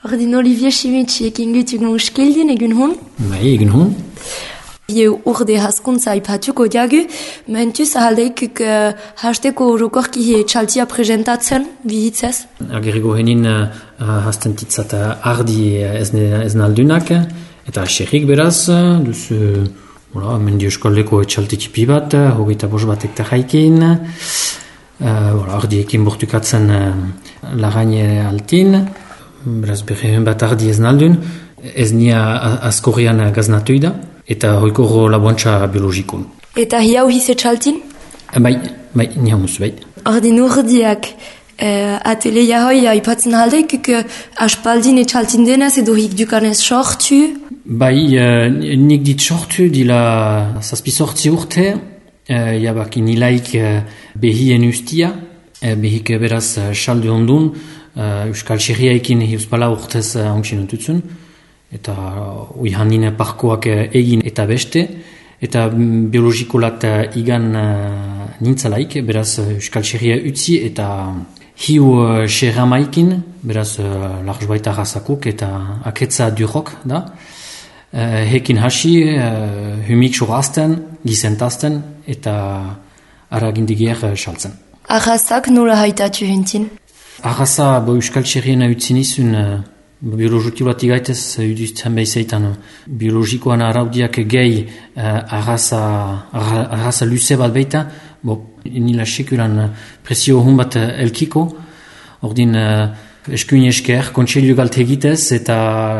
Ordin Olivier Chimitsi ekin gutuk muskildin egun hon? Bai, egun hon. Ie urde haskuntza aipatuko diagu, mentuz ahaldeikuk hasteko rokorki txaltia presentatzen, bihitzez? Ageriko henin hasten titzat ardi eznaldunak, eta xerrik beraz, duzu mendi euskoleko txalti tipi bat, hogeita bost bat hektaraikin, ardiekin bortukatzen lagaine altin, beraz berrehun bat ardi eznaldun, ez nia askorrian gaznatu da, eta hoikoro laboantza biologikun. Eta hiau hise txaltin? Bai, nia humuz, bai. Ordin urdiak ateleia hoi aipatzen aldeikuk aspaldin txaltin denez edo hik dukanez sortu? Bai, nik dit sortu dila zazpi sortzi urte, jabak inilaik behien ustia, behik beraz saldu ondun, Euskal Xerriaikin hiuspala urtez hauntzinotutzen, eta uihanine parkoak egin eta beste, eta biologikolat igan nintzalaik, beraz Euskal Xerria utzi eta hiu xerramaikin, beraz larzbaita razakuk eta aketza durok da, hekin hasi, humik surazten, gizentazten eta aragindigier saltzen. Arrazak nola haitatu hentin? Arraza Euskal Xerriena utzin izun biologikoatik gaitez uduzten behizeitan biologikoan araudiak gehi arraza luze bat beita, nila sekulan presio hun bat elkiko, ordin eskuin esker, kontseilu galt egitez eta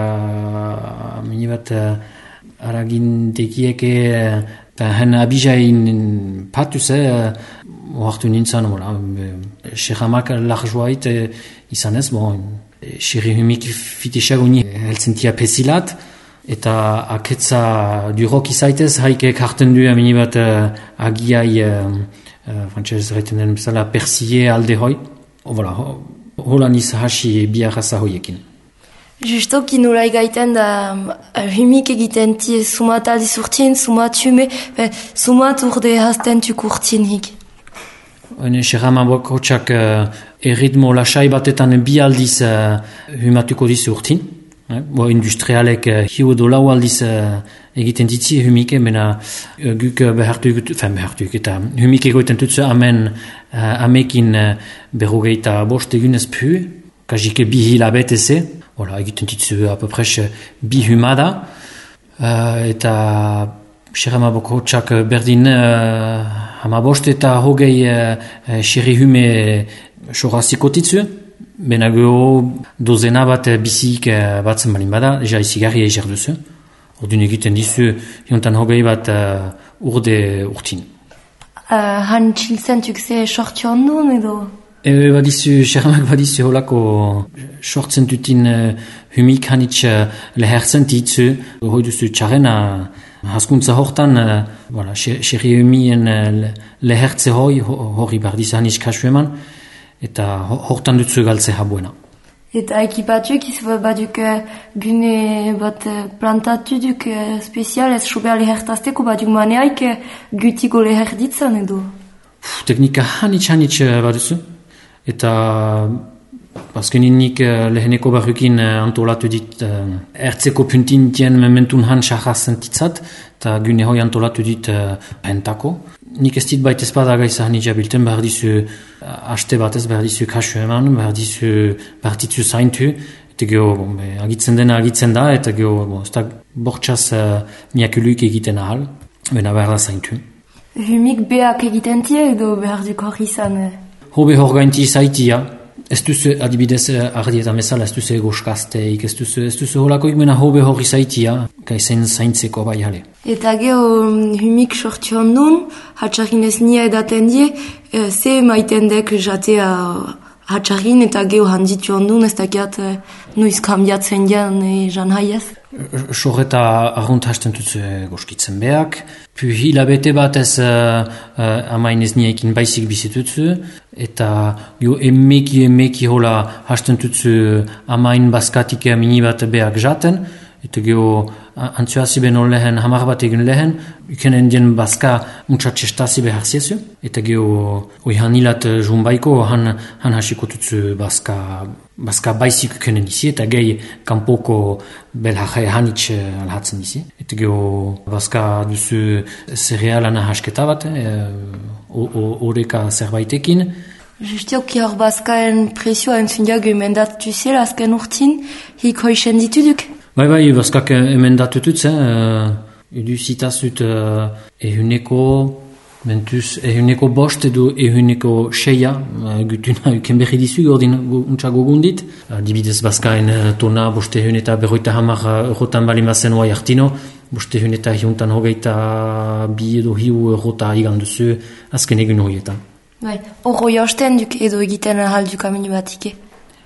mini bat aragintekieke hen abizain patuz, oartu nintzen, xerramak larjoait izan ez, xerri humik fitisagunni heltzentia pesilat, eta aketza durok izaitez, haike karten du amini bat agiai, frantzez reiten den bezala, persie alde hoi, holan izahasi biarraza hoiekin. Justoki nola gaiten da humik egiten tie sumat aldi surtien, sumat hume, sumat urde hasten tuk urtien hik. Xerramabok hotxak erritmo lasai batetan bi aldiz humatuko dizu urtin. Industrialek hiu edo lau aldiz egiten ditzi humike, mena guk behartuik eta humike egoiten tutzu amekin berrogeita bost egunez pu, kajike bi hilabeteze, egiten ditzu apopres bi humada, eta xerramabok hotxak berdin hamabost eta hogei xerri hume soraziko titzu, bena geho dozena bat bizik batzen balin bada, ja izigarria izer duzu. Ordun egiten dizu, jontan hogei bat urde urtin. Han txilzentuk ze sortu ondun edo? Xerramak badizu holako sortzen dutin humik hanitz lehertzen titzu, hoi duzu txarrena haskuntza hortan, xerri humien lehertze hori bardiz hanitz kasu eman, eta hortan dutzu galtze habuena. Eta ekipatuik izan baduk gune bat plantatu duk spezial ez sobea lehertazteko baduk maneaik gutiko leherditzen edo? Teknika hanitz baduzu, eta azkenin nik leheneko barrukin antolatu dit ertzeko puntintien mementun han xarrazen titzat, eta gune hoi antolatu dit pentako. Nik ez dit baita espada gaisa hanitza bilten, behar dizu haste batez, behar dizu kasu eman, behar dizu zaintu, eta geho agitzen dena agitzen da, eta geho ez da bortxaz miakuluik egiten ahal, bena behar da zaintu. Humik beak egiten tie edo behar duk hori izan? Hobe hor gainti zaitia. Ez duzu, adibidez, ardietan bezala, ez duzu egoskazteik, ez duzu holakoik mena hobe hori zaitia, gaizen zaintzeko bai jale. Eta geho humik sortu ondun, hatxarrin ez nia edaten die, ze maiten dek jatea hatxarrin eta geho handitu ondun, ez dakiat nuiz kambiatzen dian jan haiez. Sorreta arrunt hasten dutzu goskitzen beak, pu hilabete bat ez amain ez niekin baizik bizitutzu, eta jo emeki hola hasten dutzu amain baskatik mini bat beak jaten, Eta geho antzuazi beno lehen, hamar bat egin lehen, ikenen dien bazka muntxatxestazi behar ziezu. Eta geho oi hanilat junbaiko han hasiko tutzu bazka baizik ikenen dizi, eta gehi kanpoko belhaje hanitz alhatzen dizi. Eta geho bazka duzu zerealana hasketa bat, horreka zerbaitekin. Justioki hor bazkaen presioa entzundiak emendatu zela azken urtin, hik hoixen dituduk? Bai, bazkak emendatutut, edu zitazut ehuneko bost edo ehuneko seia, gutuna uken berri dizu, ordin untxago gundit. Dibidez bazkaen tona boste ehun eta berroita hamar eurotan balimazen oa jartino, boste ehun eta hiuntan hogeita bi edo hiu eurota igan duzu azken egun horietan. Bai, horro jausten duk edo egiten ahalduk aminu batike?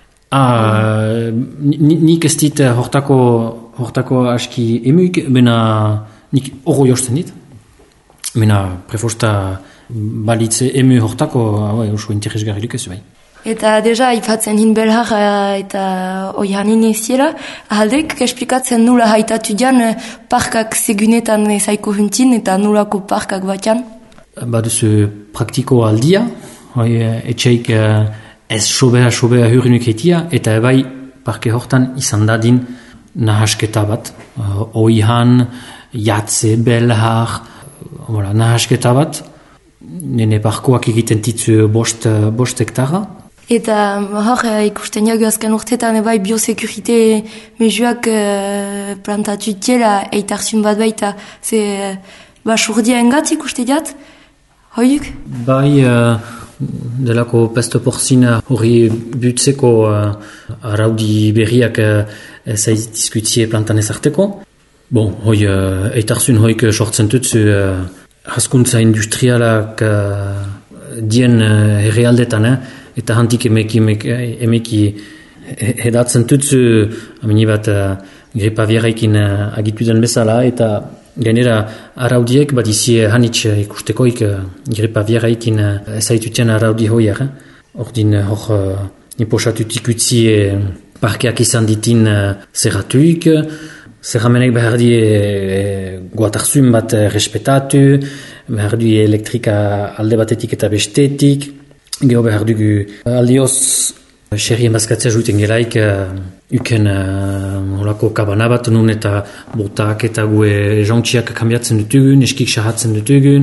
Nik ez dit hortako aski emuk, bena nik horro jausten dit. Bena prefosta balitze emu hortako, oso interesgarri duk ez bai. Eta deja ipatzen hin belhar eta oihanin eziela, ahaldek esplikatzen nula haitatu dian parkak segunetan zaiko huntin eta nulako parkak batian? Baduzu praktiko aldia, etxeik ez sobea hurrinuk etia, eta ebai parke hortan izan dadin nahasketa bat. Oihan, jatze, belhar, nahasketa bat, nene parkoak egiten ditzu bost hektara. Eta hor ikusten jago azken urtetan ebai biosekurite mezuak plantatu itiela eitarzun bat baita, ze basurdia engat ikuste diat? Hoiuk? Bai, delako pesto porzina hori butzeko araudi berriak zaiz diskutzie plantan ezarteko. Bon, hoi, eitarzun hoik sortzen tutzu haskuntza industrialak dien herrialdetan, eta handik emeki edatzen tutzu, amini bat gripa vieraikin agitu den bezala, eta gainera araudiek bat izi hanitz ikustekoik gripa vieraikin ezaituten araudi hoiak. Ordin hor niposatut ikutzi parkeak izan ditin zerratuik, zerramenek behar die guatarzun bat respetatu, behar du elektrika alde batetik eta bestetik, geho behar dugu aldioz xerrien bazkatzea juiten gelaik uken holako kabana bat nun eta botak eta gue jauntxiak kambiatzen dutugun, eskik sahatzen dutugun,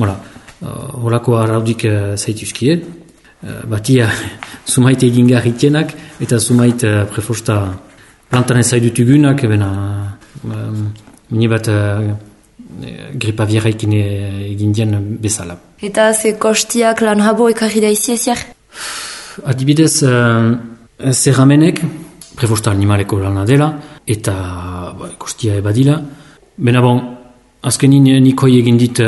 holako araudik zaituzkie. Batia sumait egin garritienak eta sumait prefosta plantan ezai dutugunak, mini bat gripa vieraikin egin dien bezala. Eta ze kostiak lan habo ekarri da izi eziak? Adibidez, zerramenek, prefosta animaleko lana dela, eta kostia ebadila. Bena azkenin nikoi egin dit,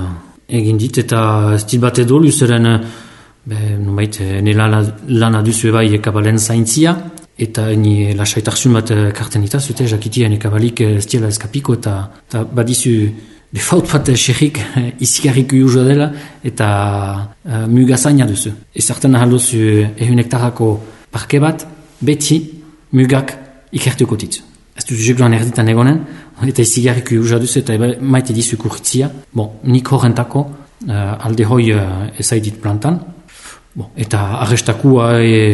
eta ez dit bat edo luzeren, nubait, lana duzu ebai ekabalen zaintzia, eta ni lasaitarzun bat karten ditazute, jakitia ekabalik ez diela eskapiko, eta badizu defaut bat xerrik izigarrik uioa dela eta mugazaina duzu. Ezartan ahal duzu ehun hektarako parke bat, beti mugak ikertuko ditzu. Ez duzu jekloan erditan egonen, eta izigarrik uioa duzu eta maite dizu kurritzia. Nik horrentako alde hoi ezaidit plantan. Eta arrestakua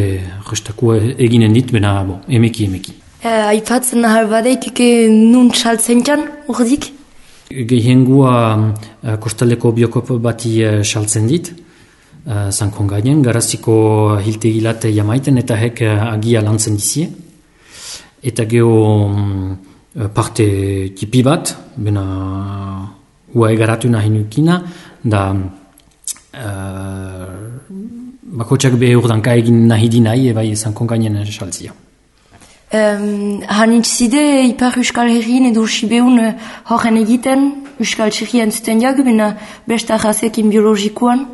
eginen dit, bena emeki. Aipatzen ahal badeik nun txaltzen jan, urdik? Gehiengua kostaleko biokop bati saltzen dit, zankon gainen, garaziko hiltegilat jamaiten eta hek agia lantzen dizie. Eta geho parte tipi bat, bena ua egaratu nahi nukina, da bakotxak behe urdanka egin nahi dinai, ebai zankon gainen saltzia. Hanitz zide ipar Euskal Herrien edo Sibeun horren egiten Euskal Txerrien zuten jagu, bena besta razekin biologikoan?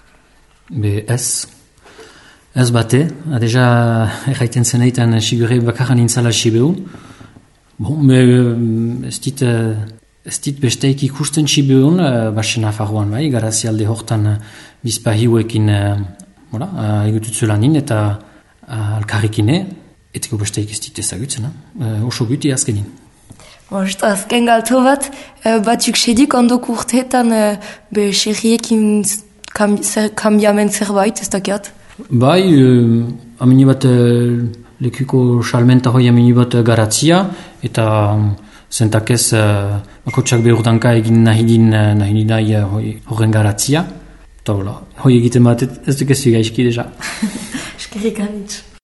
Ez bate, adeja erraiten zeneitan sigure bakarran intzala Sibeun. Ez dit besteik ikusten Sibeun, basen afarroan bai, garazi alde hortan bizpahiuekin egututzu lanin eta alkarrikine, etiko besteik ez dit ezagutzen, oso guti azkenin. Justa azken galto bat, batzuk sedik ondoko urteetan be xerriekin kambiamen zerbait, ez dakiat? Bai, amini bat lekuko salmenta hoi amini bat garatzia, eta zentakez bakotsak behurdanka egin nahi horren garatzia. Eta hoi egiten bat ez dukezu gaizki deja. Eskerrik anitz.